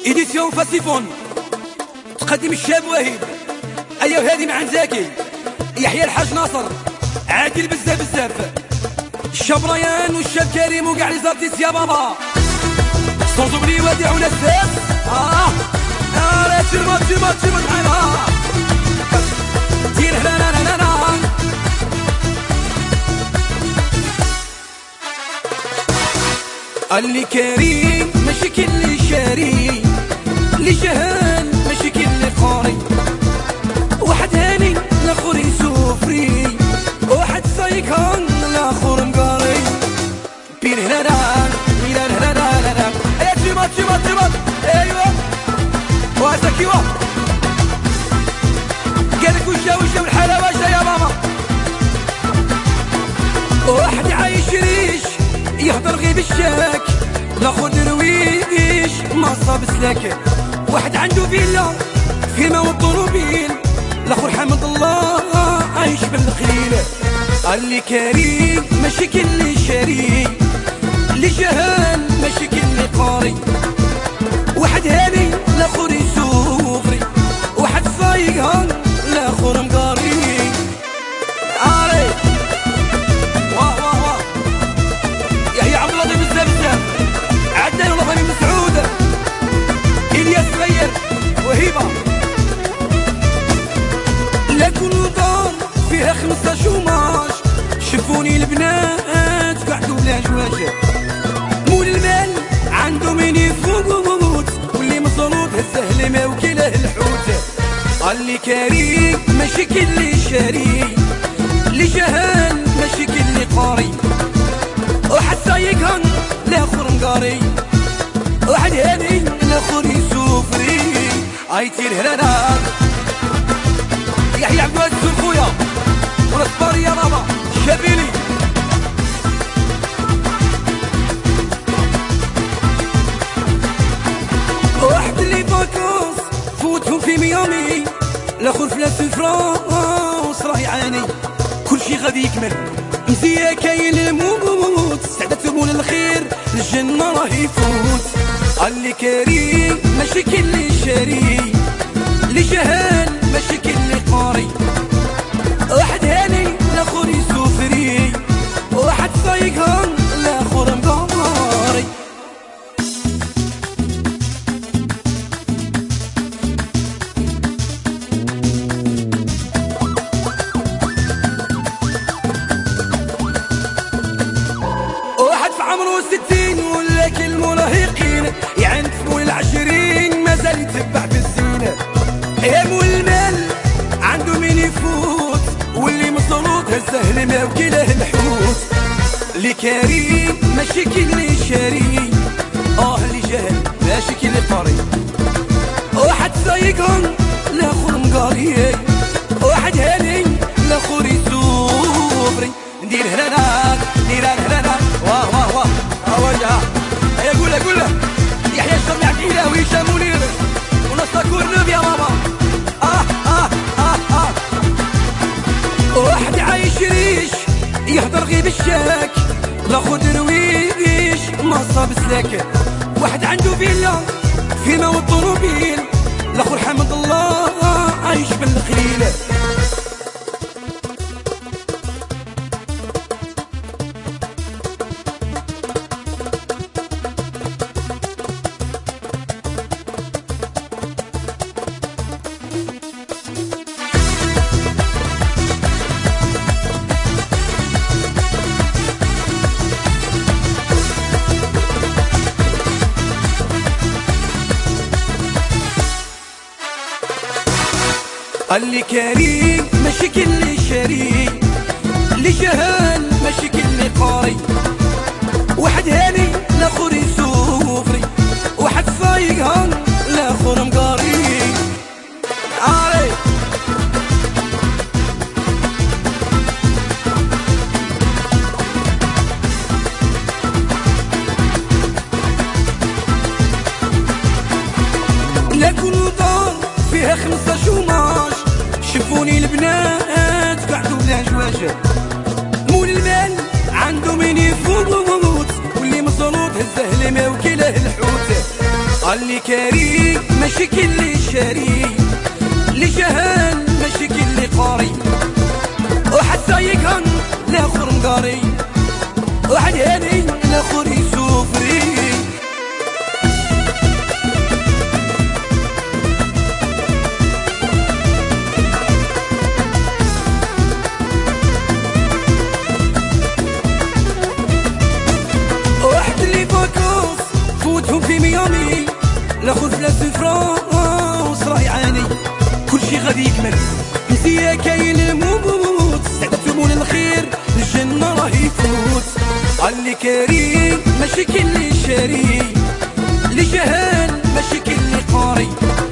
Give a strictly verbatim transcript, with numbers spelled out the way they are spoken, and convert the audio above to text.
إديسيون فاسيفون تقدم الشاب واهب، أيوه هادي مع زكي، يحيى الحاج ناصر، عادل بزاف بزاف، الشاب ريان والشاب كريم وكاع لي زارتيس يا بابا، صوتو وديع ونساس. اه اه لا تشربط تشربط تشربط معانا دير هلا لا لا لا اللي كريم ماشي كل شاري، اللي جهال ماشي كل قاري، واحد هاني الاخر يسوفري، واحد سايكان الاخر مقاري، بين هنا بين هنا لا لا لا ايه تشبط تشبط تشبط ايوه وهذاك ايوه قالك وجا وجا والحاله واجا يا ماما، واحد عايش ريش يهضر غير بالشاك، لاخر درويش ما صاب سلاك، واحد عنده فيلا في ما والطروبيل، لاخر حمد الله عايش بالقليل، اللي كريم ماشي كل شاري، اللي جهال ماشي كل قاري، واحد هاني لاخر يسوفري، واحد صايقها لاخر مقاري. عاري واه واه واه يحيى عبد اللطيف بزاف بزاف، عدنان وطني مسعود، الياس صغير وهيبه، لا كل دار فيها خمسة شوماج، شوفوني البنات قعدوا بلا جواج، مول المال عنده من يفوت، واللي مصروط هزه الماء وكله الحوت، اللي كريم ماشي كل شاري، اللي جهال ماشي كل قاري، واحد سايقهن لاخر مقاري، واحد هاني لاخر يسوفري، عيتي الهلالات يحيى عبد الوهاب خويا والكبار يا بابا شابيلي، واحد اللي فاكوس فوتهم في ميامي، لاخر فلاس في فرانس راه يعاني، كل شي غادي يكمل مزيا كاين الموت، استعدت مول الخير الجنة راه يفوت، اللي كريم ماشي كل شاري، اللي جهال ماشي كل قاري، واحد هاني لاخر يسوفري، واحد سايقها لاخر مقاري. واحد في عمره ستين ولا كل مراهقين، يعني في مول العشرين مازال يتبع في الزينة، يا مول المال عنده مين يفوت، واللي مصروط هزه الماء وكله الحوت، اللي كريم ماشي كل شاري، اه اللي جهل ماشي كل قاري، واحد سايقهم لاخر مقاري، واحد هاني لاخر يسوفري، ندير هلالات ندير هلالات واه واه واه اواجه هيا قولها قولها يحيى الشرمي عبد الاله وهشام منير ونصر كورنوب يا ماما. آه آه آه آه واحد عايش ريش يهضر غير بالشاك، لاخر درويش ما صاب سلاك، واحد عنده فيلا في ما والطروبيل، لاخر حمد الله عايش بالقليل. اللي كريم ماشي كل شاري، اللي جهال ماشي كل قاري، واحد هاني لاخر يسوفري، واحد سايقها لاخر مقاري. عاري لا كل دار فيها خمسة شوماج، شوفوني البنات قعدوا بلا جواج، مول المال عنده من يفوت، واللي مصروط هزه الماء وكله الحوت، اللي كاري ماشي كل شاري، اللي جهل ماشي كل قاري، وحتى يكون لاخر مقاري، واحد هاني لاخر يسوفري. واحد اللي فاكوس فوتهم في ميامي، لاخذ ثلاث فرانس راه يعاني، كلشي غادي يكمل مزيا كاين الموت، سعدتو مول الخير الجنة راه يفوت. اللي كاري ماشي كل شاري، اللي جهل ماشي كل قاري،